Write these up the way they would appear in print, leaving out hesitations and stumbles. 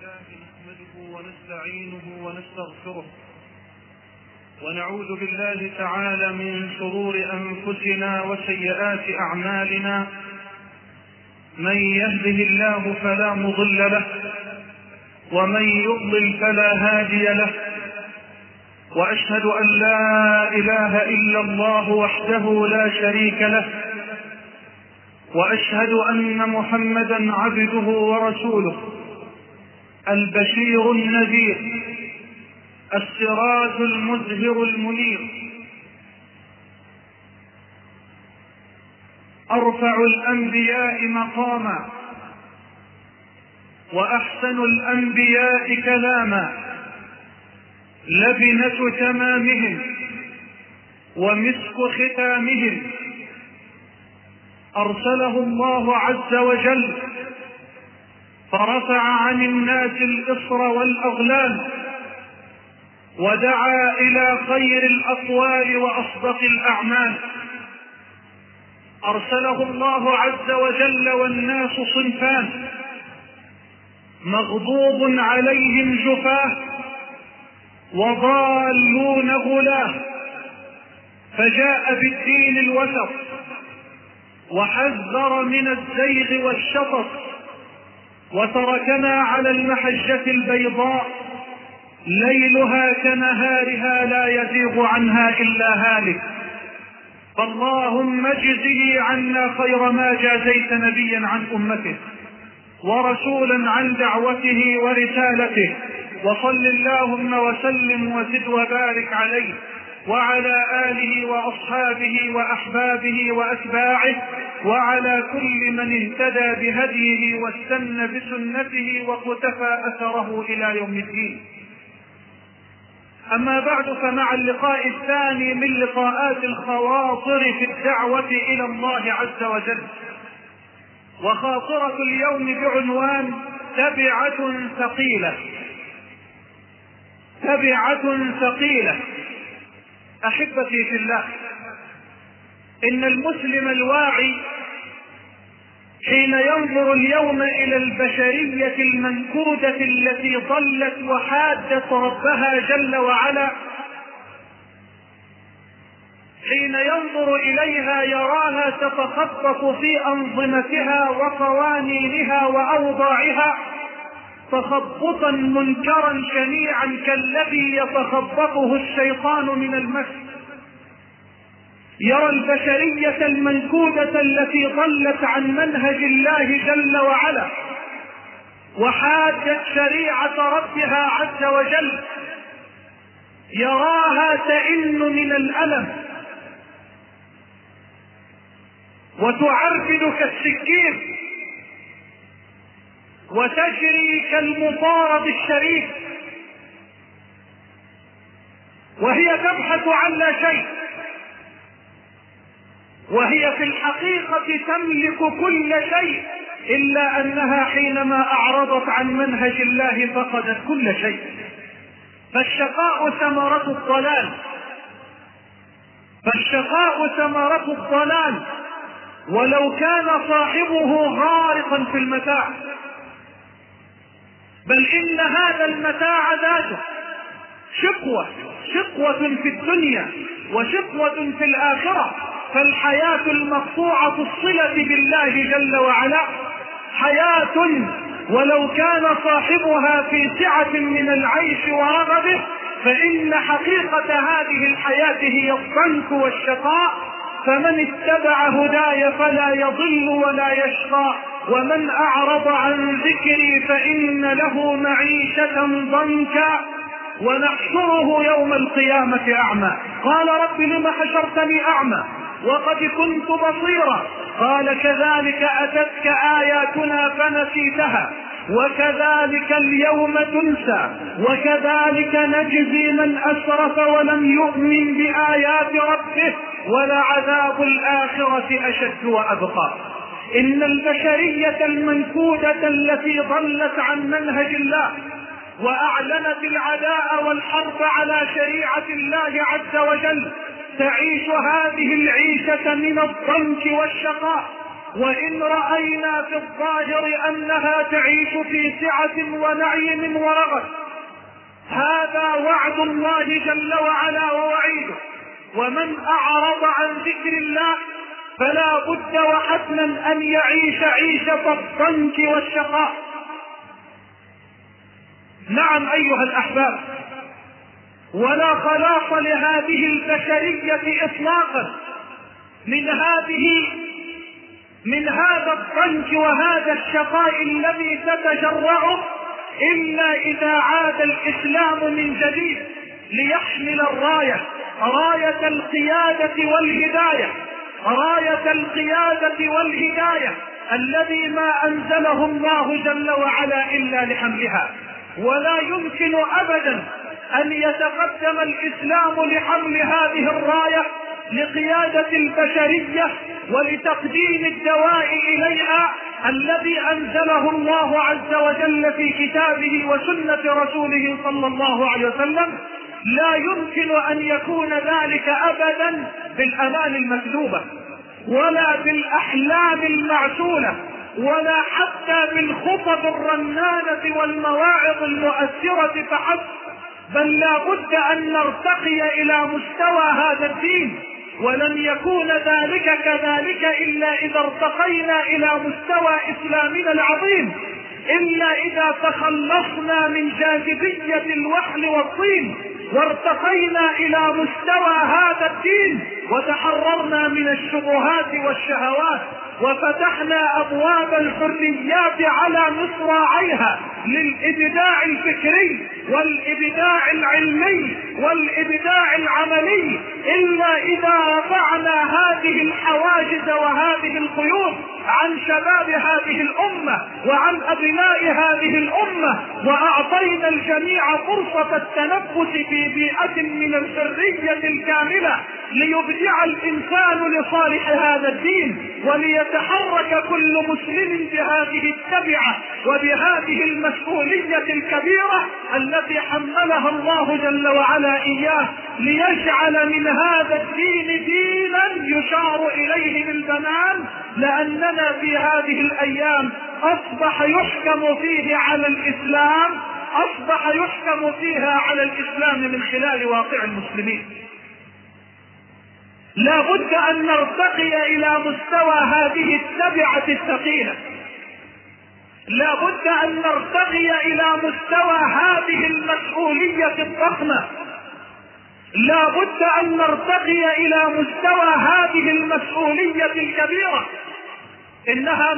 لله نحمده ونستعينه ونستغفره ونعوذ بالله تعالى من شرور أنفسنا وسيئات أعمالنا. من يهده الله فلا مضل له ومن يضلل فلا هادي له، وأشهد أن لا إله إلا الله وحده لا شريك له، وأشهد أن محمدا عبده ورسوله، البشير النذير، السراج المزهر المنير، أرفع الأنبياء مقاما وأحسن الأنبياء كلاما، لبنة تمامهم ومسك ختامهم. أرسله الله عز وجل فرفع عن الناس الإصر والأغلال، ودعا إلى خير الأقوال وأصدق الأعمال. أرسله الله عز وجل والناس صنفان، مغضوب عليهم جفاه وضالون غلاه، فجاء بالدين الوسط وحذر من الزيغ والشطط، وتركنا على المحجة البيضاء ليلها كنهارها لا يزيغ عنها إلا هالك. فاللهم اجزه عنا خير ما جازيت نبيا عن أمته ورسولا عن دعوته ورسالته، وصل اللهم وسلم وزد وبارك عليه وعلى آله وأصحابه وأحبابه وأتباعه وعلى كل من اهتدى بهديه واستنى بسنته وقتفى أثره إلى يوم الدين. أما بعد، فمع اللقاء الثاني من لقاءات الخواطر في الدعوة إلى الله عز وجل، وخاطرة اليوم بعنوان تبعة ثقيلة. تبعة ثقيلة. أحبتي في الله، إن المسلم الواعي حين ينظر اليوم إلى البشرية المنكودة التي ضلت وحادت ربها جل وعلا، حين ينظر إليها يراها تتخبط في أنظمتها وقوانينها وأوضاعها تخبطا منكرا شنيعا كالذي يتخبطه الشيطان من المس. يرى البشرية المنكودة التي ضلت عن منهج الله جل وعلا وحادت شريعة ربها عز وجل، يراها تئن من الألم وتعرفد كالسكين وتجري كالمطارد الشريف، وهي تبحث عن لا شيء، وهي في الحقيقة تملك كل شيء، إلا أنها حينما أعرضت عن منهج الله فقدت كل شيء. فالشقاء ثمرة الضلال، فالشقاء ثمرة الضلال ولو كان صاحبه غارقا في المتاع، بل إن هذا المتاع ذاته شقوة في الدنيا وشقوة في الآخرة. فالحياة المقطوعة الصلة بالله جل وعلا حياة ولو كان صاحبها في سعة من العيش ورغبه، فإن حقيقة هذه الحياة هي الضنك والشقاء. فمن اتبع هداي فلا يضل ولا يشقى، ومن أعرض عن ذكري فإن له معيشة ضنكا ونحشره يوم القيامة أعمى. قال رب لم حشرتني أعمى وقد كنت بصيرا؟ قال كذلك أتتك آياتنا فنسيتها وكذلك اليوم تنسى وكذلك نجزي من أسرف ولم يؤمن بآيات ربه ولعذاب الآخرة أشد وأبقى. إن البشرية المنكودة التي ضلت عن منهج الله وأعلنت العداء والحرب على شريعة الله عز وجل تعيش هذه العيشة من الضنك والشقاء وإن رأينا في الظاهر أنها تعيش في سعة ونعيم ورغد، هذا وعد الله جل وعلا ووعيده. ومن أعرض عن ذكر الله فلا بد وحتما أن يعيش عيشة الضنك والشقاء. نعم أيها الأحباب، ولا خلاص لهذه البشرية إطلاقا من هذا الضنك وهذا الشقاء الذي تتجرعه إلا إذا عاد الإسلام من جديد ليحمل راية القيادة والهداية، راية القيادة والهداية الذي ما أنزله الله جل وعلا إلا لحملها. ولا يمكن أبدا أن يتقدم الإسلام لحمل هذه الراية لقيادة البشرية ولتقديم الدواء إليها الذي أنزله الله عز وجل في كتابه وسنة رسوله صلى الله عليه وسلم. لا يمكن أن يكون ذلك أبدا بالأمال المكذوبة ولا بالأحلام المعسولة ولا حتى بالخطب الرنانة والمواعظ المؤثرة فحسب، بل لا بد أن نرتقي إلى مستوى هذا الدين. ولن يكون ذلك كذلك إلا إذا ارتقينا إلى مستوى إسلامنا العظيم، إلا إذا تخلصنا من جاذبية الوحل والطين وارتقينا إلى مستوى هذا الدين وتحررنا من الشبهات والشهوات وفتحنا أبواب الحريات على مصراعيها للإبداع الفكري والإبداع العلمي والإبداع العملي. إلا إذا رفعنا هذه الحواجز وهذه القيود عن شباب هذه الأمة وعن أبناء هذه الأمة وأعطينا الجميع فرصة التنفس في بيئة من الحرية الكاملة ليبدع الإنسان لصالح هذا الدين وليتحرك كل مسلم بهذه التبعة وبهذه المسؤولية الكبيرة التي حملها الله جل وعلا إياه ليجعل من هذا الدين دينا يشار إليه بالبنان. لأننا في هذه الأيام أصبح يحكم فيه على الإسلام، أصبح يحكم فيها على الإسلام من خلال واقع المسلمين. لا بد أن نرتقي إلى مستوى هذه التبعة الثقيلة، لا بد أن نرتقي إلى مستوى هذه المسؤولية الضخمة، لا بد أن نرتقي إلى مستوى هذه المسؤولية الكبيرة. إنها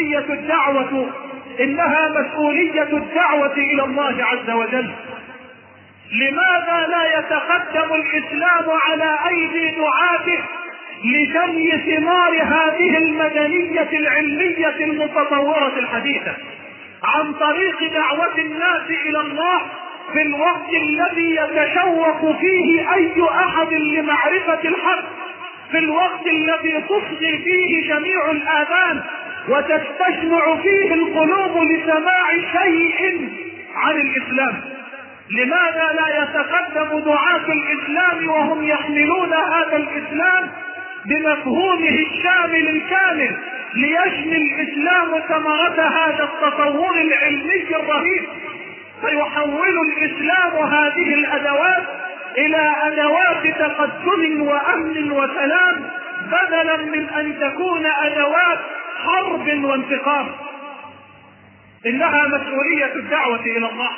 مسؤولية الدعوة إلى الله عز وجل. لماذا لا يتقدم الإسلام على أيدي دعاته لجني ثمار هذه المدنية العلمية المتطورة الحديثة عن طريق دعوة الناس إلى الله في الوقت الذي يتشوق فيه أي أحد لمعرفة الحق، في الوقت الذي تصغي فيه جميع الآذان وتستجمع فيه القلوب لسماع شيء عن الإسلام؟ لماذا لا يتقدم دعاة الإسلام وهم يحملون هذا الإسلام بمفهومه الشامل الكامل ليجني الإسلام ثمرة هذا التطور العلمي الرهيب، فيحول الإسلام هذه الأدوات إلى أدوات تقدم وأمن وسلام بدلا من أن تكون أدوات حرب وانتقام. إنها مسؤولية الدعوة إلى الله،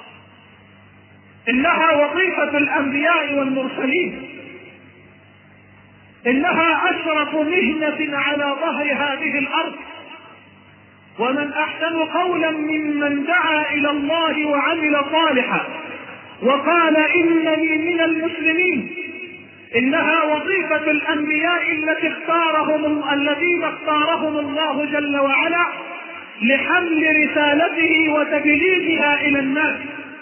إنها وظيفة الأنبياء والمرسلين، إنها أشرف مهنة على ظهر هذه الأرض. ومن أحسن قولا ممن دعا إلى الله وعمل صالحا وقال إنني من المسلمين. إنها وظيفة الأنبياء الذين اختارهم الله جل وعلا لحمل رسالته وتبليغها إلى الناس.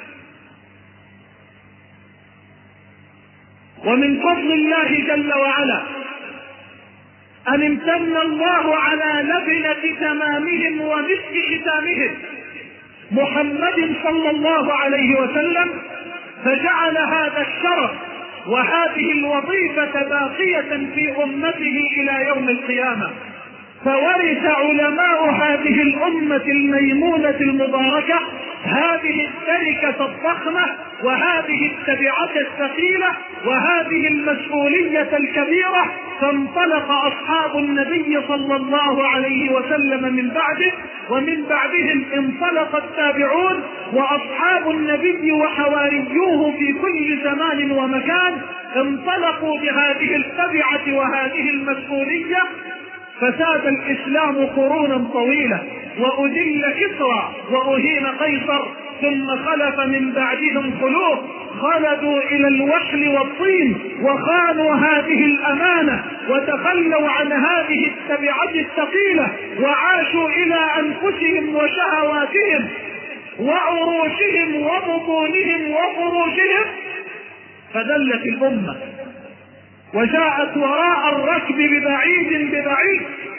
ومن فضل الله جل وعلا أن امتن الله على لبنة تمامهم ومسك ختامهم محمد صلى الله عليه وسلم، فجعل هذا الشرف وهذه الوظيفة باقية في أمته إلى يوم القيامة. فورث علماء هذه الأمة الميمونة المباركة هذه التركة الضخمة وهذه التبعة الثقيلة وهذه المسؤولية الكبيرة، فانطلق أصحاب النبي صلى الله عليه وسلم من بعده، ومن بعدهم انطلق التابعون وأصحاب النبي وحواريوه في كل زمان ومكان، انطلقوا بهذه التبعة وهذه المسؤولية، فساد الإسلام قرونا طويلة، وأذل كسرى وأهين قيصر، ثم خلف من بعدهم خلوف خلدوا إلى الوحل والطين وخانوا هذه الأمانة وتخلوا عن هذه التبعة الثقيلة وعاشوا إلى أنفسهم وشهواتهم وعروشهم وبطونهم وفروشهم، فدلت الأمة وجاءت وراء الركب ببعيد.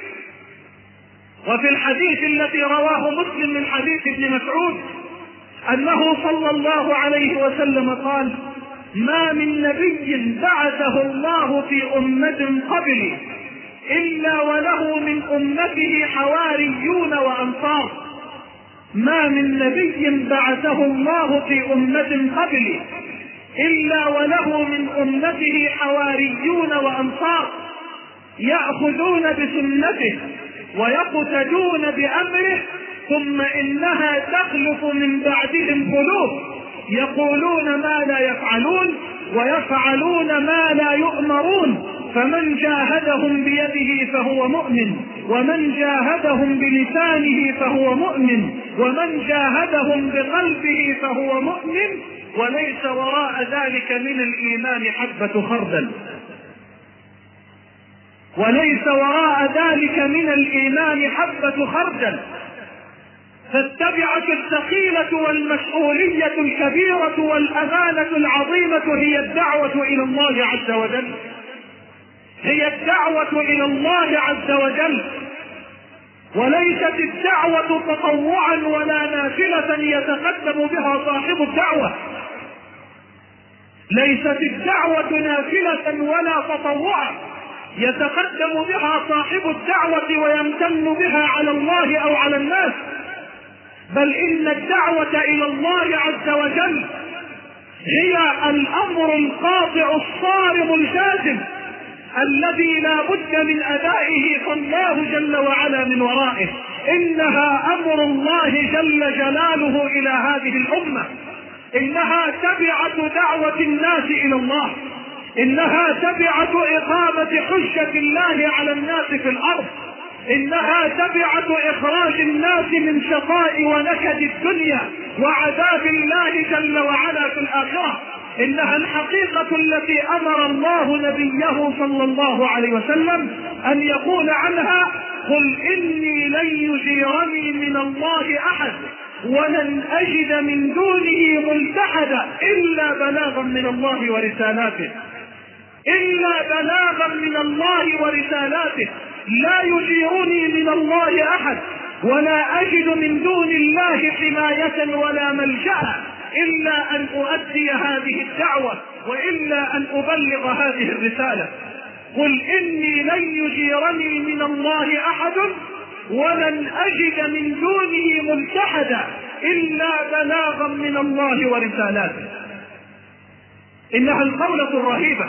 وفي الحديث الذي رواه مسلم من حديث ابن مسعود أنه صلى الله عليه وسلم قال: ما من نبي بعثه الله في أمة قبلي إلا وله من أمته حواريون وأنصار. ما من نبي بعثه الله في أمة قبلي إلا وله من أمته حواريون وأنصار يأخذون بسنته ويقتدون بأمره، ثم إنها تخلف من بعدهم خلوف يقولون ما لا يفعلون ويفعلون ما لا يؤمرون، فمن جاهدهم بيده فهو مؤمن، ومن جاهدهم بلسانه فهو مؤمن، ومن جاهدهم بقلبه فهو مؤمن، وليس وراء ذلك من الإيمان حبة خردل. وليس وراء ذلك من الإيمان حبة خردل. فالتبعة الثقيلة والمسؤولية الكبيرة والأمانة العظيمة هي الدعوة إلى الله عز وجل، هي الدعوة إلى الله عز وجل، وليست الدعوة تطوعا ولا نافلة يتقدم بها صاحب الدعوة. ليست الدعوة نافلة ولا تطوعا يتقدم بها صاحب الدعوة ويمتن بها على الله أو على الناس، بل إن الدعوة إلى الله عز وجل هي الأمر القاطع الصارم الجازم الذي لا بد من أدائه، فالله جل وعلا من ورائه. إنها أمر الله جل جلاله إلى هذه الأمة، إنها تبعة دعوة الناس إلى الله، إنها تبعة إقامة حجة الله على الناس في الأرض، إنها تبعة إخراج الناس من شقاء ونكد الدنيا وعذاب الله جل وعلا في الآخرة. إنها الحقيقة التي أمر الله نبيه صلى الله عليه وسلم أن يقول عنها: قل إني لن يجيرني من الله أحد ولن أجد من دونه ملتحدا إلا بلاغا من الله ورسالاته، إلا بلاغا من الله ورسالاته. لا يجيرني من الله أحد ولا أجد من دون الله حماية ولا ملجأ إلا أن أؤدي هذه الدعوة وإلا أن أبلغ هذه الرسالة. قل إني لن يجيرني من الله أحد ولن أجد من دونه ملتحدا إلا بلاغا من الله ورسالاته. إنها القولة الرهيبة،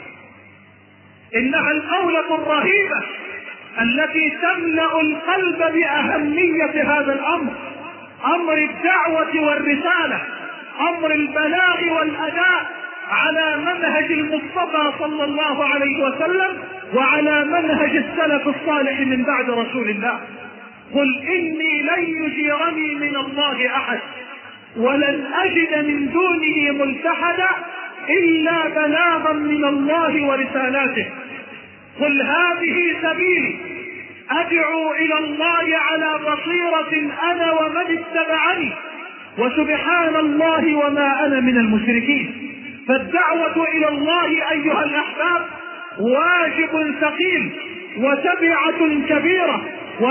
إنها القولة الرهيبة التي تملأ القلب بأهمية هذا الأمر، أمر الدعوة والرسالة، أمر البلاغ والأداء على منهج المصطفى صلى الله عليه وسلم وعلى منهج السلف الصالح من بعد رسول الله. قل إني لن يجيرني من الله أحد ولن أجد من دونه ملتحدا إلا بلاغا من الله ورسالاته. قل هذه سبيلي أدعو إلى الله على بصيرة أنا ومن اتبعني وسبحان الله وما أنا من المشركين. فالدعوة إلى الله أيها الأحباب واجب ثقيل وتبعة كبيرة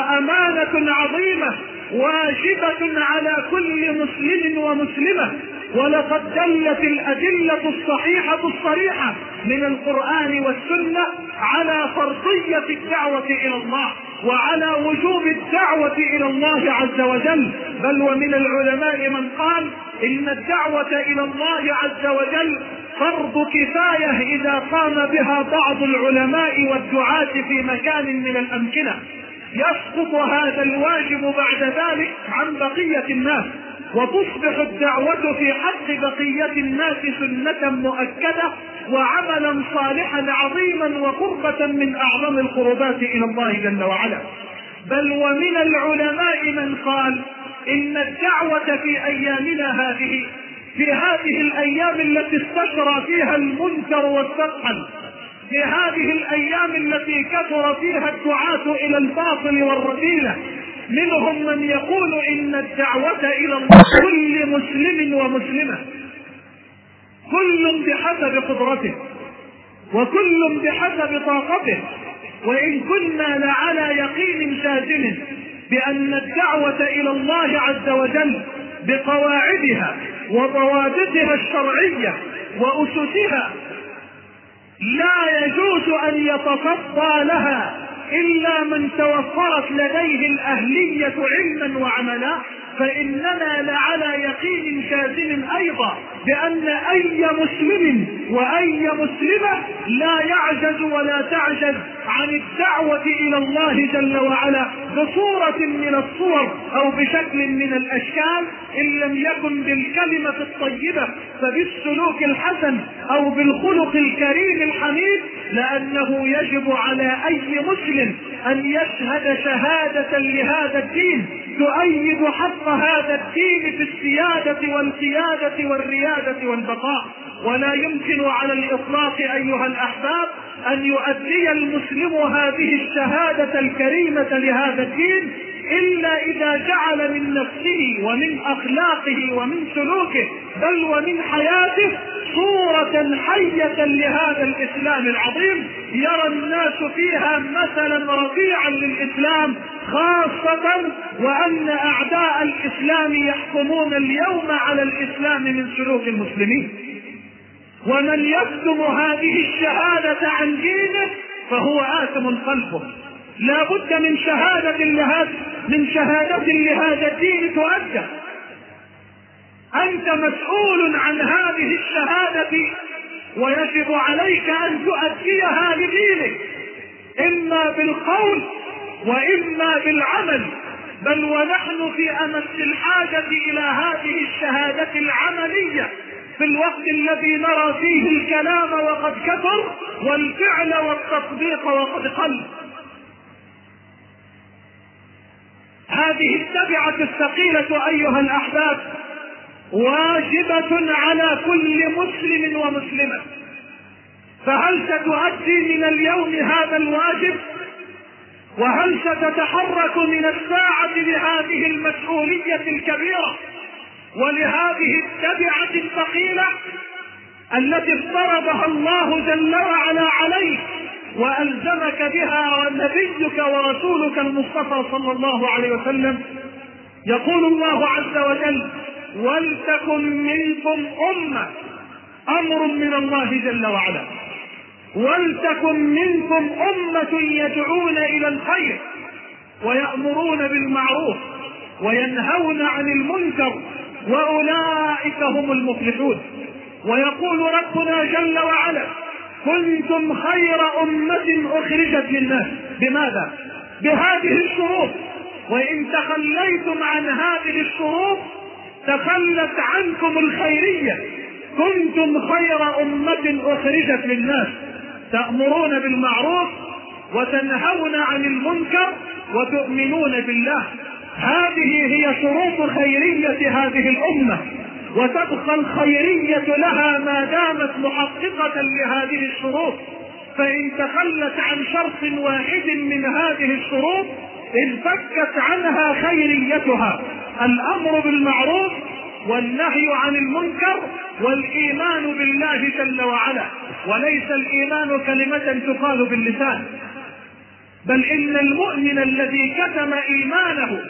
وأمانة عظيمة واجبة على كل مسلم ومسلمة، ولقد دلت الأدلة الصحيحة الصريحة من القرآن والسنة على فرضية الدعوة إلى الله وعلى وجوب الدعوة إلى الله عز وجل. بل ومن العلماء من قال إن الدعوة إلى الله عز وجل فرض كفاية إذا قام بها بعض العلماء والدعاة في مكان من الأمكنة، يسقط هذا الواجب بعد ذلك عن بقية الناس، وتصبح الدعوة في حق بقية الناس سنة مؤكدة وعملا صالحا عظيما وقربة من أعظم القربات إلى الله جل وعلا. بل ومن العلماء من قال إن الدعوة في أيامنا هذه، في هذه الأيام التي استشرى فيها المنكر والثقل، في هذه الأيام التي كثر فيها الدعاة إلى الباطل والرذيلة، منهم من يقول إن الدعوة إلى الله كل مسلم ومسلمة، كل بحسب قدرته وكل بحسب طاقته، وإن كنا لعلى يقين جازم بأن الدعوة إلى الله عز وجل بقواعدها وضوابطها الشرعية وأسسها لا يجوز أن يتصدى لها إلا من توفرت لديه الأهلية علما وعملا، فإننا لعلى يقين جازم أيضا بأن أي مسلم وأي مسلمة لا يعجز ولا تعجز عن الدعوة إلى الله جل وعلا بصورة من الصور أو بشكل من الأشكال، إن لم يكن بالكلمة الطيبة فبالسلوك الحسن أو بالخلق الكريم الحميد، لأنه يجب على أي مسلم أن يشهد شهادة لهذا الدين تؤيد حق هذا الدين في السيادة والقيادة والريادة والبقاء. ولا يمكن على الإطلاق أيها الأحباب أن يؤدي المسلم هذه الشهادة الكريمة لهذا الدين إلا إذا جعل من نفسه ومن أخلاقه ومن سلوكه بل ومن حياته صورة حية لهذا الإسلام العظيم، يرى الناس فيها مثلا رفيعا للإسلام خاصة، وأن أعداء الإسلام يحكمون اليوم على الإسلام من سلوك المسلمين. ومن يكتم هذه الشهادة عن دينه فهو آثم قلبه. لا بد من شهادة لهذا الدين تؤدى. أنت مسؤول عن هذه الشهادة ويجب عليك أن تؤديها لدينك، إما بالقول وإما بالعمل. بل ونحن في أمس الحاجة إلى هذه الشهادة العملية في الوقت الذي نرى فيه الكلام وقد كثر والفعل والتطبيق وقد قل. هذه التبعة الثقيلة أيها الأحباب واجبة على كل مسلم ومسلمة، فهل ستؤدي من اليوم هذا الواجب؟ وهل ستتحرك من الساعة لهذه المسؤولية الكبيرة ولهذه التبعة الثقيلة التي افترضها الله جل وعلا عليك وألزمك بها نبيك ورسولك المصطفى صلى الله عليه وسلم؟ يقول الله عز وجل: ولتكن منكم أمة، أمر من الله جل وعلا، ولتكن منكم أمة يدعون إلى الخير ويأمرون بالمعروف وينهون عن المنكر وأولئك هم المفلحون. ويقول ربنا جل وعلا: كنتم خير أمة أخرجت للناس. بماذا؟ بهذه الشروط. وإن تخليتم عن هذه الشروط تخلت عنكم الخيرية. كنتم خير أمة أخرجت للناس، تأمرون بالمعروف وتنهون عن المنكر وتؤمنون بالله. هذه هي شروط خيرية هذه الأمة، وتبقى الخيرية لها ما دامت محققة لهذه الشروط. فإن تخلت عن شرط واحد من هذه الشروط انفكت عنها خيريتها: الأمر بالمعروف والنهي عن المنكر والإيمان بالله جل وعلا. وليس الإيمان كلمة تقال باللسان، بل إن المؤمن الذي كتم إيمانه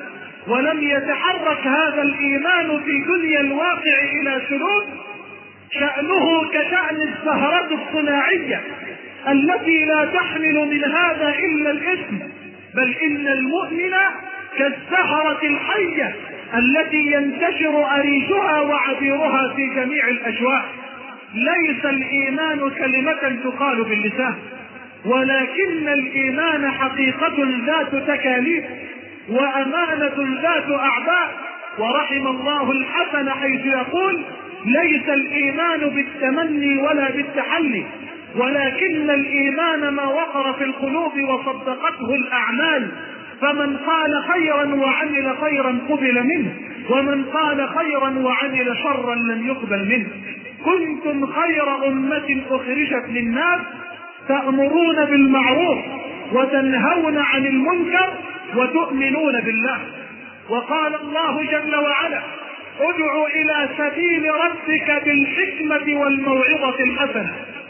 ولم يتحرك هذا الإيمان في دنيا الواقع إلى سلوك، شأنه كشأن الزهرة الصناعية التي لا تحمل من هذا إلا الاسم، بل إن المؤمن كالزهرة الحية التي ينتشر أريجها وعبيرها في جميع الأجواء. ليس الإيمان كلمة تقال باللسان، ولكن الإيمان حقيقة ذات تكاليف وأمانة ذات أعباء. ورحم الله الحسن حيث يقول: ليس الإيمان بالتمني ولا بالتحلي، ولكن الإيمان ما وقر في القلوب وصدقته الأعمال، فمن قال خيرا وعمل خيرا قبل منه، ومن قال خيرا وعمل شرا لم يقبل منه. كنتم خير أمة أخرجت للناس تأمرون بالمعروف وتنهون عن المنكر وتؤمنون بالله. وقال الله جل وعلا: ادع إلى سبيل ربك بالحكمة والموعظة الحسنة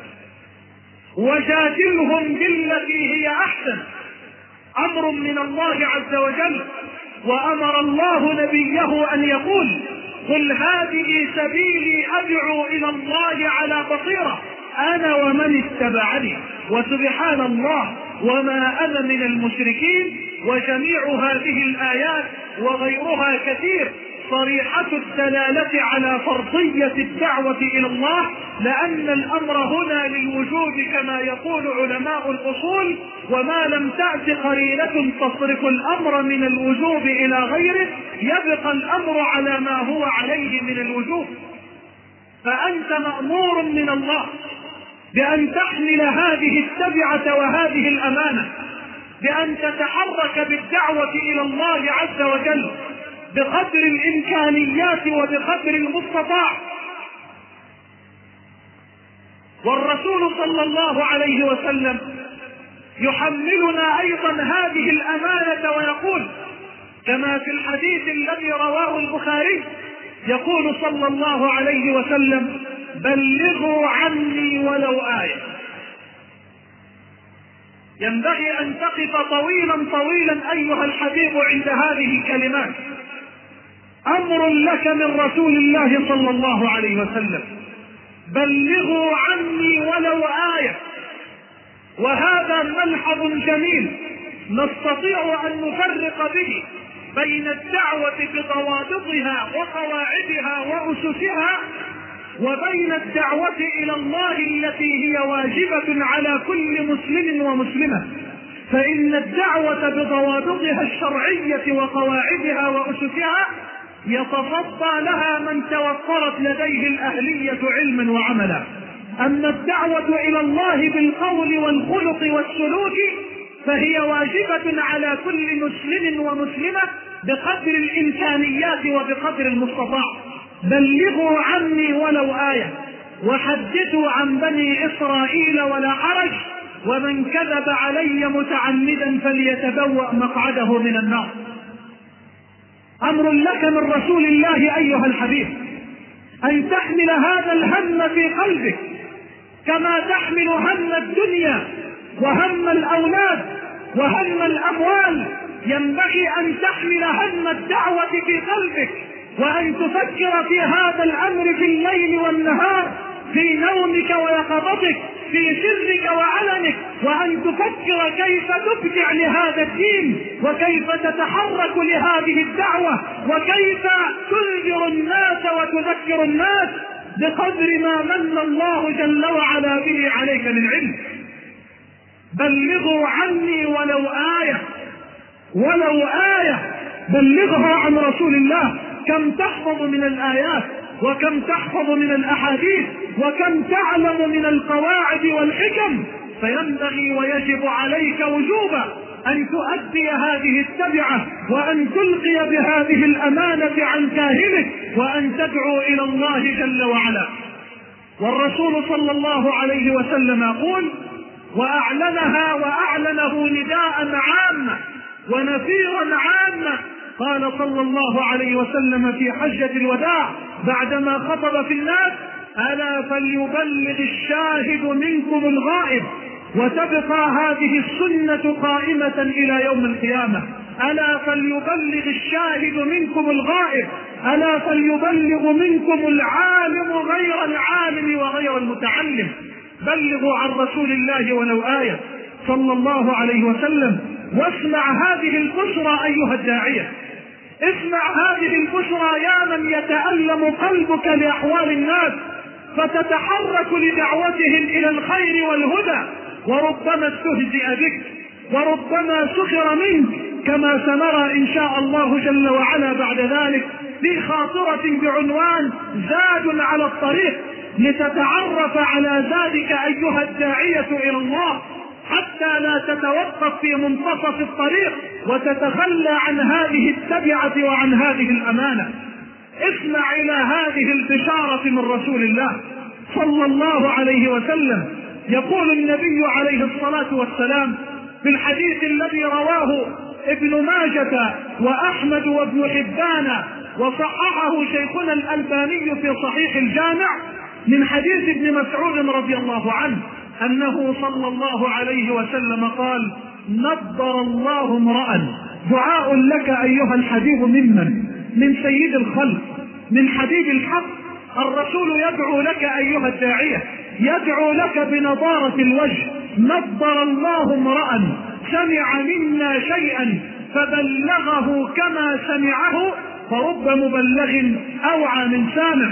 وجادلهم بالتي هي أحسن. أمر من الله عز وجل، وأمر الله نبيه أن يقول: قل هذه سبيلي أدعو إلى الله على بصيرة أنا ومن اتبعني وسبحان الله وما أنا من المشركين. وجميع هذه الآيات وغيرها كثير صريحة الدلالة على فرضية الدعوة إلى الله، لأن الأمر هنا للوجوب كما يقول علماء الأصول، وما لم تأت قرينة تصرف الأمر من الوجوب إلى غيره يبقى الأمر على ما هو عليه من الوجوب. فأنت مأمور من الله بأن تحمل هذه التبعة وهذه الأمانة، بأن تتحرك بالدعوة إلى الله عز وجل بقدر الإمكانيات وبقدر المستطاع. والرسول صلى الله عليه وسلم يحملنا أيضا هذه الأمانة ويقول كما في الحديث الذي رواه البخاري، يقول صلى الله عليه وسلم: بلغوا عني ولو آية. ينبغي أن تقف طويلا أيها الحبيب عند هذه الكلمات. أمر لك من رسول الله صلى الله عليه وسلم: بلغوا عني ولو آية. وهذا ملحظ جميل نستطيع أن نفرق به بين الدعوة بضوابطها وقواعدها وأسسها وبين الدعوة إلى الله التي هي واجبة على كل مسلم ومسلمة. فإن الدعوة بضوابطها الشرعية وقواعدها وأسسها يتصدى لها من توفرت لديه الأهلية علما وعملا. أما الدعوة إلى الله بالقول والخلق والسلوك فهي واجبة على كل مسلم ومسلمة بقدر الإمكانيات وبقدر المستطاع. بلغوا عني ولو آية وحدثوا عن بني إسرائيل ولا حرج، ومن كذب علي متعمدا فليتبوأ مقعده من النار. أمر لك من رسول الله أيها الحبيب أن تحمل هذا الهم في قلبك كما تحمل هم الدنيا وهم الأولاد وهم الأموال. ينبغي أن تحمل هم الدعوة في قلبك، وأن تفكر في هذا الأمر في الليل والنهار، في نومك ويقظتك، في سرك وعلنك، وأن تفكر كيف تبدع لهذا الدين، وكيف تتحرك لهذه الدعوة، وكيف تنذر الناس وتذكر الناس بقدر ما من الله جل وعلا به عليك من علم. بلغوا عني ولو آية، ولو آية بلغها عن رسول الله. كم تحفظ من الآيات وكم تحفظ من الأحاديث وكم تعلم من القواعد والحكم، فينبغي ويجب عليك وجوبا أن تؤدي هذه التبعة وأن تلقي بهذه الأمانة عن كاهلك وأن تدعو إلى الله جل وعلا. والرسول صلى الله عليه وسلم يقول: وأعلنها وأعلنه نداء عاما ونفيرا عاما. قال صلى الله عليه وسلم في حجة الوداع بعدما خطب في الناس: ألا فليبلغ الشاهد منكم الغائب، وتبقى هذه السنة قائمة إلى يوم القيامة. ألا فليبلغ الشاهد منكم الغائب، ألا فليبلغ منكم العالم غير العالم وغير المتعلم. بلغوا عن رسول الله ولو آية صلى الله عليه وسلم. واسمع هذه البشرى أيها الداعية، اسمع هذه البشرى يا من يتألم قلبك لأحوال الناس فتتحرك لدعوتهم إلى الخير والهدى، وربما استهزئ بك وربما سخر منك، كما سنرى إن شاء الله جل وعلا بعد ذلك في خاطرة بعنوان زاد على الطريق، لتتعرف على زادك أيها الداعية إلى الله، حتى لا تتوقف في منتصف الطريق وتتخلى عن هذه التبعة وعن هذه الأمانة. اسمع إلى هذه البشارة من رسول الله صلى الله عليه وسلم. يقول النبي عليه الصلاة والسلام في الحديث الذي رواه ابن ماجة وأحمد وابن حبان وصححه شيخنا الألباني في صحيح الجامع من حديث ابن مسعود رضي الله عنه أنه صلى الله عليه وسلم قال: نضر الله امرأ. دعاء لك أيها الحبيب من سيد الخلق، من حبيب الحق. الرسول يدعو لك أيها الداعية، يدعو لك بنضارة الوجه. نضر الله امرأ سمع منا شيئا فبلغه كما سمعه، فرب مبلغ أوعى من سامع.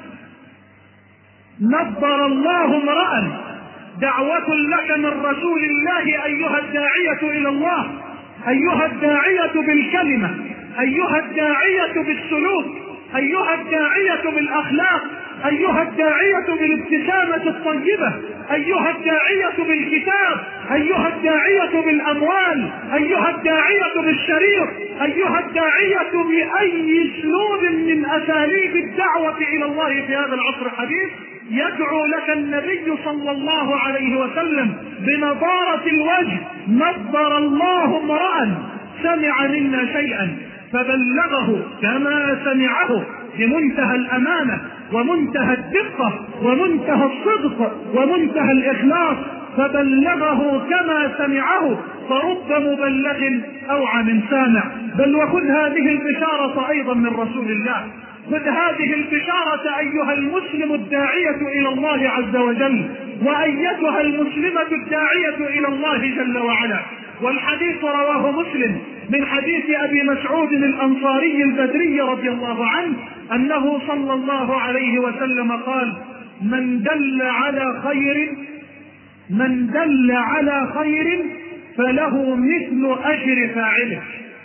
نضر الله امرأ، دعوة لك من رسول الله أيها الداعية إلى الله، أيها الداعية بالكلمة، أيها الداعية بالسلوك، أيها الداعية بالأخلاق، أيها الداعية بالابتسامة الطيبة، أيها الداعية بالكتاب، أيها الداعية بالأموال، أيها الداعية بالشريط، أيها الداعية بأي أسلوب من أساليب الدعوة إلى الله في هذا العصر الحديث. يدعو لك النبي صلى الله عليه وسلم بنضارة الوجه: نضر الله امرأ سمع منا شيئا فبلغه كما سمعه، بمنتهى الأمانة ومنتهى الدقة ومنتهى الصدق ومنتهى الإخلاص، فبلغه كما سمعه، فرب مبلغ أوعى من سامع. بل وخذ هذه البشارة أيضا من رسول الله، خذ هذه البشارة أيها المسلم الداعية إلى الله عز وجل، وأيتها المسلمة الداعية إلى الله جل وعلا. والحديث رواه مسلم من حديث أبي مسعود الأنصاري البدري رضي الله عنه أنه صلى الله عليه وسلم قال: من دل على خير فله مثل أجر فاعله.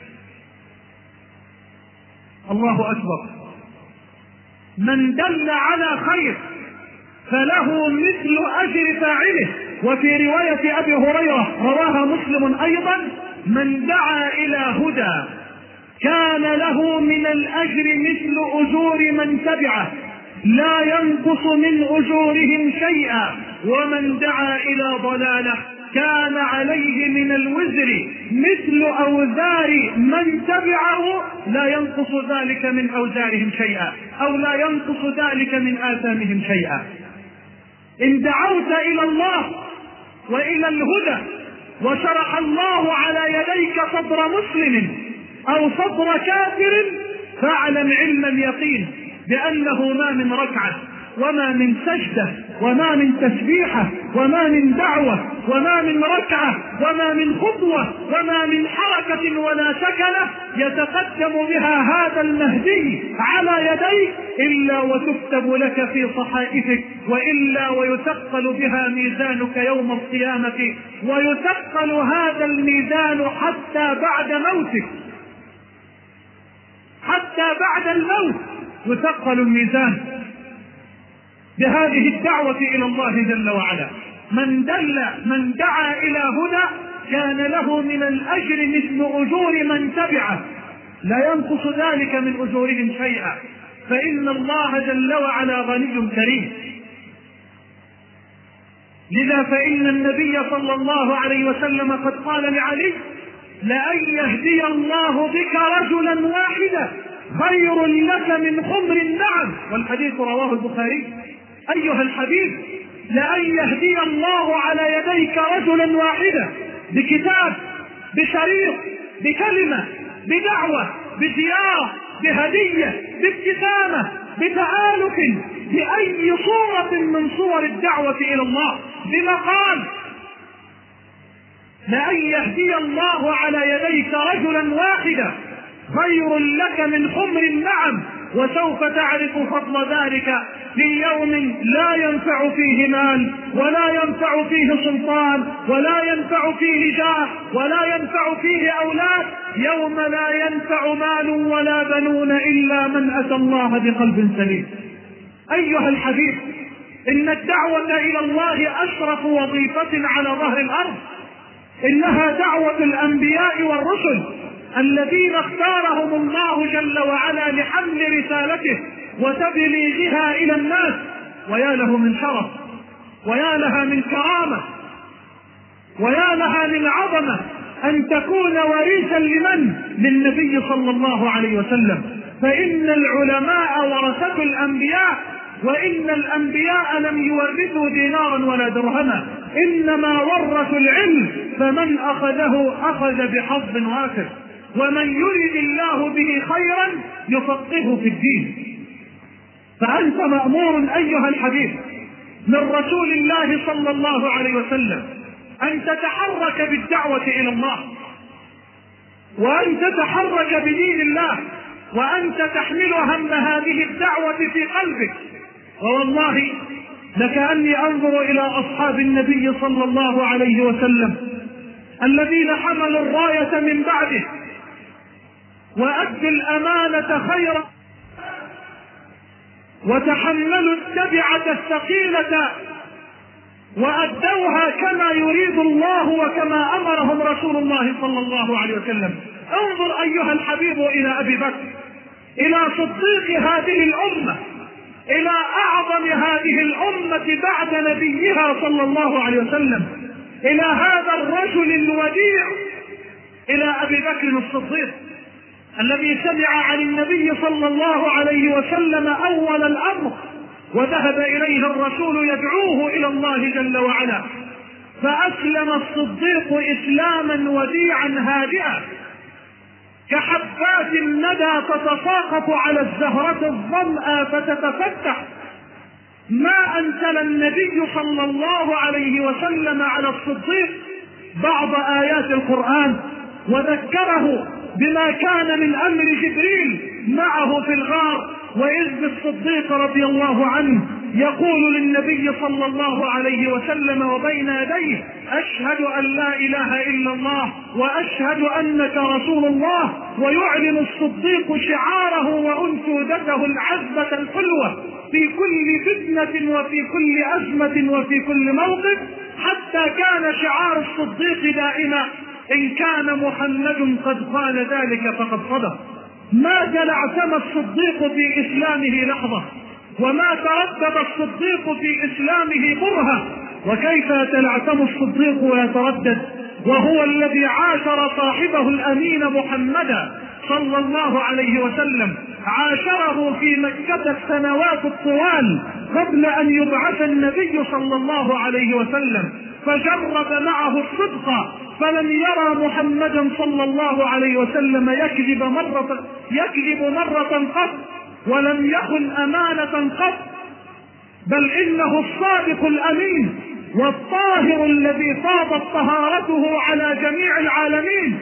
الله أكبر. من دل على خير فله مثل أجر فاعله. وفي رواية أبي هريرة رواها مسلم أيضا: من دعا إلى هدى كان له من الأجر مثل أجور من تبعه لا ينقص من أجورهم شيئا، ومن دعا إلى ضلالة كان عليه من الوزر مثل أوزار من تبعه لا ينقص ذلك من أوزارهم شيئا، أو لا ينقص ذلك من آثامهم شيئا. إن دعوت إلى الله وإلى الهدى وشرح الله على يديك صدر مسلم أو صدر كافر، فاعلم علم اليقين بأنه ما من ركعة وما من سجدة وما من تسبيحة وما من دعوة وما من ركعة وما من خطوة وما من حركة ولا سكنة يتقدم بها هذا المهدي على يديك إلا وتكتب لك في صحائفك، وإلا ويثقل بها ميزانك يوم القيامة، ويثقل هذا الميزان حتى بعد موتك، حتى بعد الموت يثقل الميزان بهذه الدعوة إلى الله جل وعلا. من دعا إلى هدى كان له من الأجر مثل أجور من تبعه لا ينقص ذلك من أجورهم شيئا، فإن الله جل وعلا غني كريم. لذا فإن النبي صلى الله عليه وسلم قد قال لعلي: لأن يهدي الله بك رجلا واحدا خير لك من حمر النعم. والحديث رواه البخاري. أيها الحبيب، لأن يهدي الله على يديك رجلا واحدا بكتاب، بشريط، بكلمة، بدعوة، بزيارة، بهدية، بابتسامة، بتآلف، بأي صورة من صور الدعوة إلى الله، بمقال. لأن يهدي الله على يديك رجلا واحدا خير لك من حمر النعم، وسوف تعرف فضل ذلك في يوم لا ينفع فيه مال، ولا ينفع فيه سلطان، ولا ينفع فيه جاه، ولا ينفع فيه أولاد، يوم لا ينفع مال ولا بنون إلا من أتى الله بقلب سليم. أيها الحبيب، إن الدعوة إلى الله أشرف وظيفة على ظهر الأرض، إنها دعوة الأنبياء والرسل الذين اختارهم الله جل وعلا لحمل رسالته وتبليغها إلى الناس. ويا له من شرف، ويا لها من كرامة، ويا لها من عظمة أن تكون وريثا لمن؟ للنبي صلى الله عليه وسلم. فإن العلماء ورثة الأنبياء، وإن الأنبياء لم يورثوا دينارا ولا درهما، إنما ورثوا العلم، فمن أخذه أخذ بحظ وافر، ومن يرد الله به خيرا يفقهه في الدين. فأنت مأمور أيها الحبيب من رسول الله صلى الله عليه وسلم أن تتحرك بالدعوة إلى الله، وأن تتحرك بدين الله، وأنت تحمل هم هذه الدعوة في قلبك. ووالله لكأني أنظر إلى أصحاب النبي صلى الله عليه وسلم الذين حملوا الراية من بعده وأدوا الأمانة خيرا وتحملوا التبعة الثقيلة وأدوها كما يريد الله وكما أمرهم رسول الله صلى الله عليه وسلم. انظر أيها الحبيب إلى أبي بكر، إلى صديق هذه الأمة، إلى أعظم هذه الأمة بعد نبيها صلى الله عليه وسلم، إلى هذا الرجل الوديع، إلى أبي بكر الصديق الذي سمع عن النبي صلى الله عليه وسلم أول الأمر وذهب إليه الرسول يدعوه إلى الله جل وعلا، فأسلم الصديق إسلاما وديعا هادئا كحبات الندى تتساقط على الزهرة الظمأ فتتفتح. ما أنزل النبي صلى الله عليه وسلم على الصديق بعض آيات القرآن وذكره بما كان من أمر جبريل معه في الغار، وإذ بالصديق رضي الله عنه يقول للنبي صلى الله عليه وسلم وبين يديه: أشهد أن لا إله إلا الله وأشهد أنك رسول الله. ويعلن الصديق شعاره وأنشودته العذبة الحلوة في كل فتنة وفي كل أزمة وفي كل موقف، حتى كان شعار الصديق دائما: إن كان محمد قد قال ذلك فقد صدق. ما تلعثم الصديق في إسلامه لحظة، وما تردد الصديق في إسلامه برهة. وكيف يتلعثم الصديق ويتردد وهو الذي عاشر صاحبه الأمين محمدا صلى الله عليه وسلم، عاشره في مكة السنوات الطوال قبل أن يبعث النبي صلى الله عليه وسلم، فجرب معه الصدق، فلم يرى محمدا صلى الله عليه وسلم يكذب مرة قط، ولم يخن أمانة قط، بل إنه الصادق الأمين والطاهر الذي فاضت طهارته على جميع العالمين.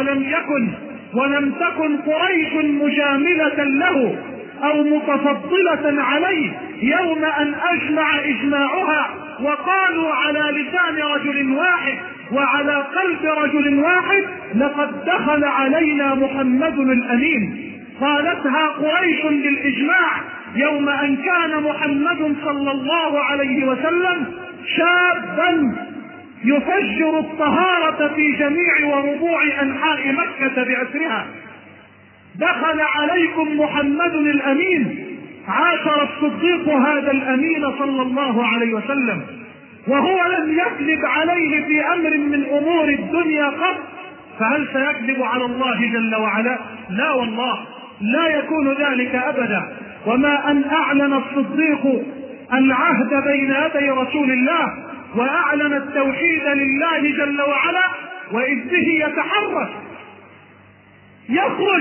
ولم تكن قريش مجاملة له أو متفضلة عليه يوم أن أجمع إجماعها وقالوا على لسان رجل واحد وعلى قلب رجل واحد: لقد دخل علينا محمد الأمين. قالتها قريش بالإجماع يوم أن كان محمد صلى الله عليه وسلم شابا يفجر الطهارة في جميع وربوع أنحاء مكة بأسرها. دخل عليكم محمد الأمين. عاشر الصديق هذا الأمين صلى الله عليه وسلم، وهو لم يكذب عليه في أمر من أمور الدنيا قط، فهل سيكذب على الله جل وعلا؟ لا والله، لا يكون ذلك أبدا. وما أن أعلن الصديق العهد بين يدي رسول الله وأعلن التوحيد لله جل وعلا، وإذ به يتحرك يخرج.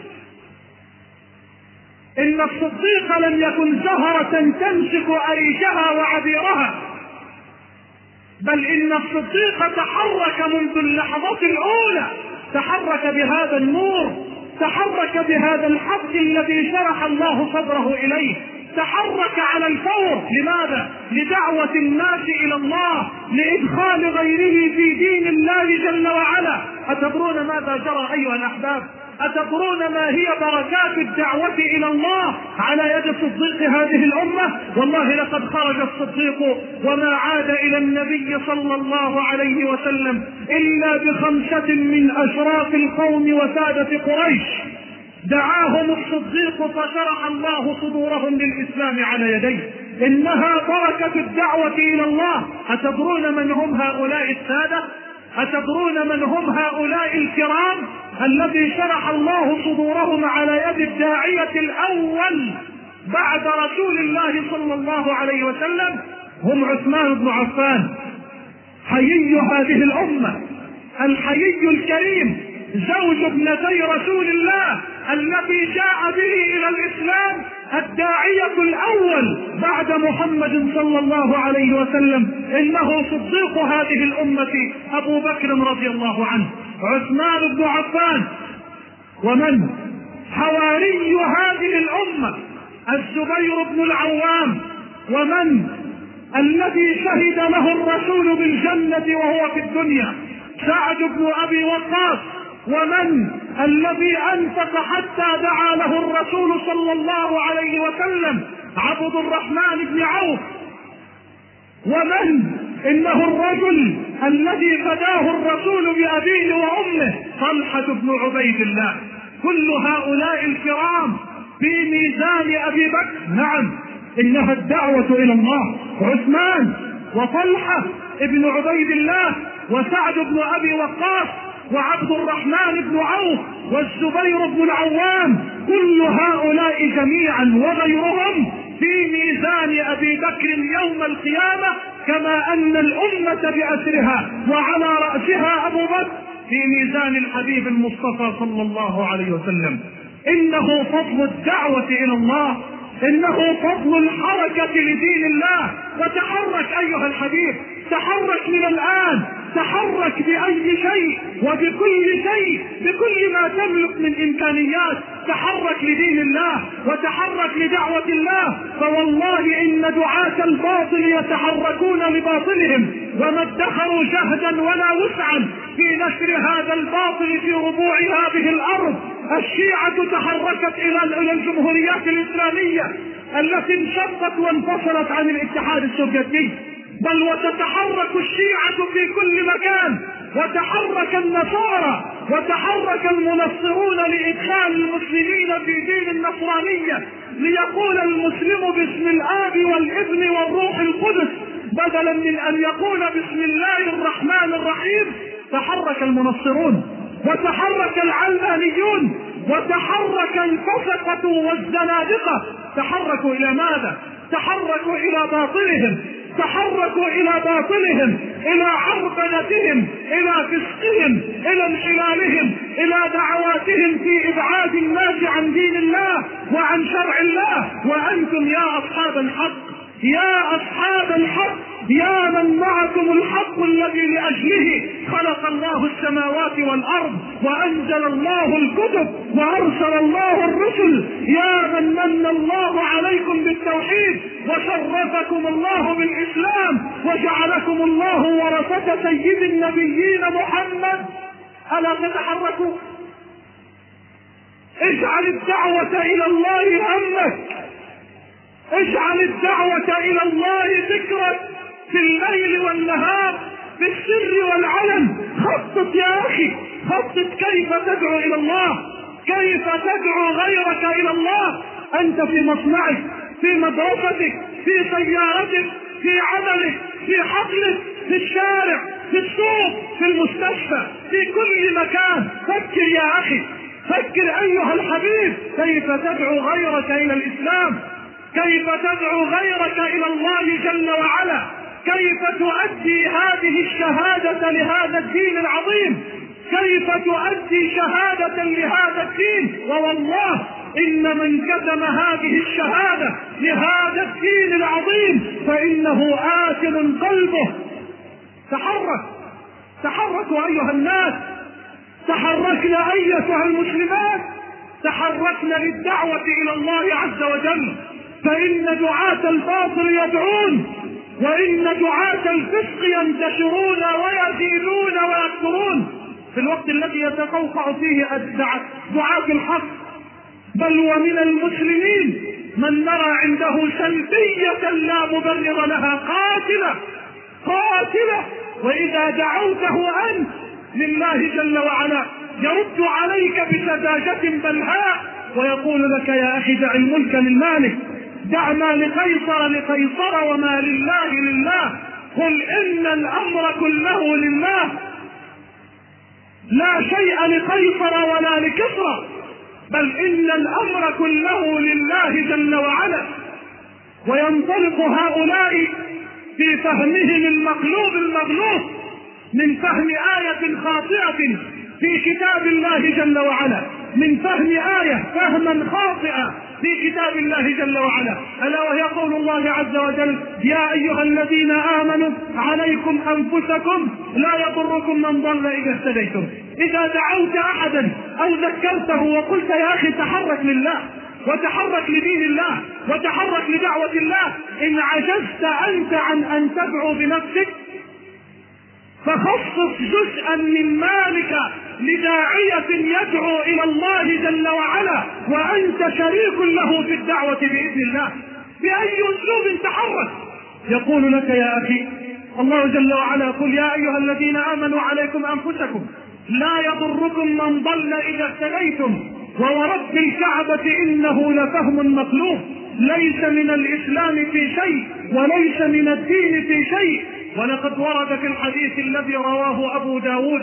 إن الصديق لم يكن زهرة تمسك أريجها وعبيرها، بل إن الصديق تحرك منذ اللحظة الأولى، تحرك بهذا النور، تحرك بهذا الحق الذي شرح الله صدره إليه، تحرك على الفور. لماذا؟ لدعوة الناس إلى الله، لإدخال غيره في دين الله جل وعلا. أتدرون ماذا جرى أيها الأحباب؟ أتدرون ما هي بركات الدعوة إلى الله على يد صديق هذه الأمة؟ والله لقد خرج الصديق وما عاد إلى النبي صلى الله عليه وسلم إلا ب5 من أشراف القوم وسادة قريش، دعاهم الصديق فشرح الله صدورهم للإسلام على يديه. إنها بركة الدعوة إلى الله. أتدرون من هم هؤلاء السادة؟ أتدرون من هم هؤلاء الكرام الذي شرح الله صدورهم على يد الداعية الأول بعد رسول الله صلى الله عليه وسلم؟ هم عثمان بن عفان، حيي هذه الأمة، الحيي الكريم، زوج ابنتي رسول الله الذي جاء به إلى الإسلام، الداعية الأول بعد محمد صلى الله عليه وسلم. إنه صديق هذه الأمة أبو بكر رضي الله عنه، عثمان بن عفان. ومن حواري هذه الأمة؟ الزبير بن العوام. ومن الذي شهد له الرسول بالجنة وهو في الدنيا؟ سعد بن أبي وقاص. ومن الذي أنفق حتى دعا له الرسول صلى الله عليه وسلم؟ عبد الرحمن بن عوف. ومن إنه الرجل الذي فداه الرسول بأبيه وأمه؟ طلحة بن عبيد الله. كل هؤلاء الكرام في ميزان أبي بكر. نعم، إنها الدعوة إلى الله. عثمان وطلحة ابن عبيد الله وسعد بن أبي وقاص وعبد الرحمن بن عوف والزبير بن العوام، كل هؤلاء جميعا وغيرهم في ميزان أبي بكر يوم القيامة، كما أن الأمة بأسرها وعلى رأسها أبو بكر في ميزان الحبيب المصطفى صلى الله عليه وسلم. إنه فضل الدعوة إلى الله، إنه فضل الحركة لدين الله. وتحرك أيها الحبيب، تحرك من الآن، تحرك بأي شيء وبكل شيء، بكل ما تملك من إمكانيات، تحرك لدين الله وتحرك لدعوة الله. فوالله إن دعاة الباطل يتحركون لباطلهم، وما ادخروا جهدا ولا وسعا في نشر هذا الباطل في ربوع هذه الأرض. الشيعة تحركت إلى الجمهوريات الإسلامية التي انشقت وانفصلت عن الاتحاد السوفيتي، بل وتتحرك الشيعة في كل مكان، وتحرك النصارى وتحرك المنصرون لإدخال المسلمين في دين النصرانية، ليقول المسلم باسم الآب والابن والروح القدس بدلا من أن يقول بسم الله الرحمن الرحيم. تحرك المنصرون وتحرك العلمانيون وتحرك الفسقة والزنادقة. تحركوا إلى ماذا؟ تحركوا إلى باطلهم، تحركوا إلى باطلهم، إلى عربدتهم، إلى فسقهم، إلى انحلالهم، إلى دعواتهم في إبعاد الناس عن دين الله وعن شرع الله. وأنتم يا أصحاب الحق، يا أصحاب الحق، يا من معكم الحق الذي لأجله خلق الله السماوات والأرض وأنزل الله الكتب وأرسل الله الرسل، يا من من الله عليكم بالتوحيد وشرفكم الله بالإسلام وجعلكم الله ورثة سيد النبيين محمد، ألا تتحركوا؟ اجعل الدعوة إلى الله همك، اجعل الدعوة إلى الله ذكرك في الليل والنهار، في السر والعلن. خطط يا أخي، خطط كيف تدعو إلى الله، كيف تدعو غيرك إلى الله. أنت في مصنعك، في مدرستك، في سيارتك، في عملك، في حقلك، في الشارع، في السوق، في المستشفى، في كل مكان. فكر يا أخي، فكر أيها الحبيب، كيف تدعو غيرك إلى الإسلام، كيف تدعو غيرك إلى الله جل وعلا، كيف تؤدي هذه الشهادة لهذا الدين العظيم. كيف تؤدي شهادة لهذا الدين؟ ووالله إن من كتم هذه الشهادة لهذا الدين العظيم فإنه آثم قلبه. تحركوا أيها الناس، تحركنا أيتها المسلمات، تحركنا للدعوة إلى الله عز وجل، فإن دعاة الباطل يدعون، وإن دعاة الفسق ينتشرون ويزيدون ويكثرون في الوقت الذي يتقوقع فيه دعاة الحق. بل ومن المسلمين من نرى عنده سلبية لا مبرر لها، قاتلة، وإذا دعوته أنت لله جل وعلا يرد عليك بسذاجة بلهاء ويقول لك يا أخي دع الملك للمالك، دع ما لقيصر لقيصر وما لله لله، قل إن الأمر كله لله، لا شيء لقيصر ولا لكسرى، بل إن الأمر كله لله جل وعلا. وينطلق هؤلاء في فهمهم المغلوب من فهم آية خاطئة في كتاب الله جل وعلا، من فهم آية فهما خاطئا في كتاب الله جل وعلا، ألا وهي قول الله عز وجل يا أيها الذين آمنوا عليكم أنفسكم لا يضركم من ضل إذا اهتديتم. إذا دعوت أحدا أو ذكرته وقلت يا أخي تحرك لله وتحرك لدين الله وتحرك لدعوة الله، إن عجزت أنت عن أن تدعو بنفسك فخصص جزءا من مالك لداعية يدعو إلى الله جل وعلا وأنت شريك له في الدعوة بإذن الله. بأي أسلوب تحرك؟ يقول لك يا أخي الله جل وعلا قل يا أيها الذين آمنوا عليكم أنفسكم لا يضركم من ضل إذا اهتديتم، وورب الكعبة إنه لفهم مقلوب، ليس من الإسلام في شيء وليس من الدين في شيء. ولقد ورد في الحديث الذي رواه أبو داود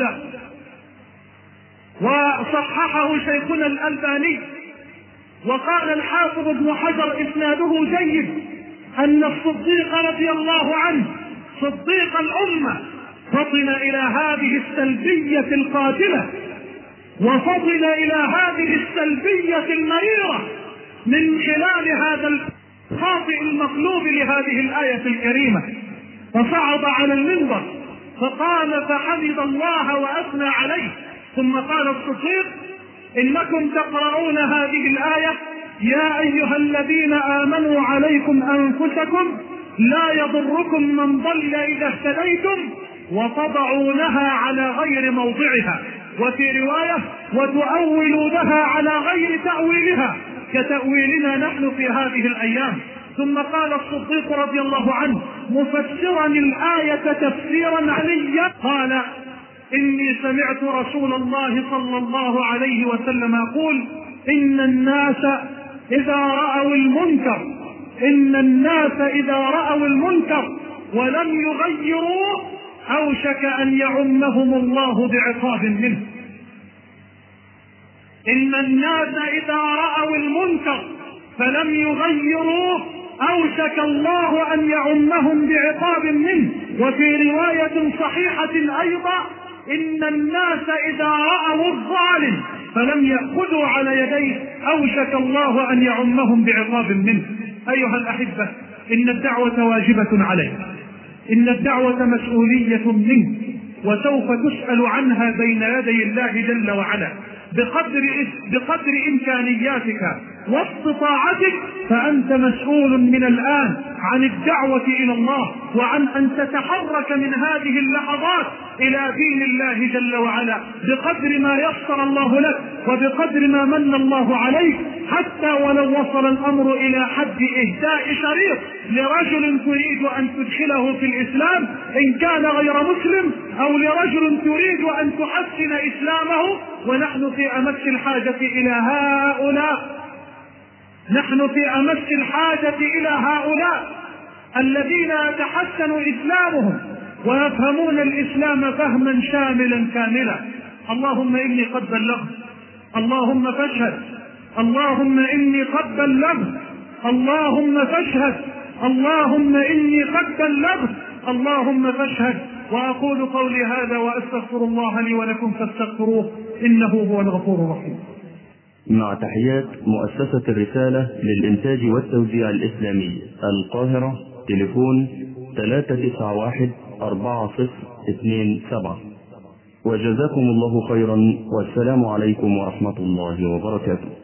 وصححه شيخنا الألباني وقال الحافظ ابن حجر إسناده جيد أن الصديق رضي الله عنه صديق الأمة فطن إلى هذه السلبية القاتلة وفطن إلى هذه السلبية المريرة من خلال هذا الخاطئ المقلوب لهذه الآية الكريمة، فصعد على المنبر فقال فحمد الله وأثنى عليه، ثم قال الصديق إنكم تقرؤون هذه الآية يا أيها الذين آمنوا عليكم أنفسكم لا يضركم من ضل إذا اهتديتم، وتضعونها على غير موضعها، وفي رواية وتؤولونها على غير تأويلها كتأويلنا نحن في هذه الأيام. ثم قال الصديق رضي الله عنه مفسرا الآية تفسيرا عليا قال إني سمعت رسول الله صلى الله عليه وسلم يقول إن الناس إذا رأوا المنكر ولم يغيروه أوشك أن يعمهم الله بعقاب منه. إن الناس إذا رأوا المنكر فلم يغيروه أوشك الله أن يعمهم بعقاب منه. وفي رواية صحيحة أيضا إن الناس إذا رأوا الظالم فلم يأخذوا على يديه أوشك الله أن يعمهم بعقاب منه. أيها الأحبة إن الدعوة واجبة عليك، إن الدعوة مسؤولية منك، وسوف تسأل عنها بين يدي الله جل وعلا بقدر إمكانياتك واستطاعتك. فأنت مسؤول من الآن عن الدعوة إلى الله وعن أن تتحرك من هذه اللحظات إلى دين الله جل وعلا بقدر ما يسر الله لك وبقدر ما من الله عليك، حتى ولو وصل الأمر إلى حد إهداء شريط لرجل تريد أن تدخله في الإسلام إن كان غير مسلم، أو لرجل تريد أن تحسن إسلامه. ونحن في أمس الحاجة إلى هؤلاء، نحن في أمس الحاجة إلى هؤلاء الذين يتحسن إسلامهم ويفهمون الإسلام فهما شاملا كاملا. اللهم إني قد بلغت، اللهم فاشهد، اللهم إني قد بلغت، اللهم فاشهد، اللهم إني قد بلغت، اللهم فاشهد. وأقول قولي هذا وأستغفر الله لي ولكم فاستغفروه إنه هو الغفور الرحيم. مع تحيات مؤسسة الرسالة للإنتاج والتوزيع الإسلامي القاهرة، تليفون 391-4027. وجزاكم الله خيرا، والسلام عليكم ورحمة الله وبركاته.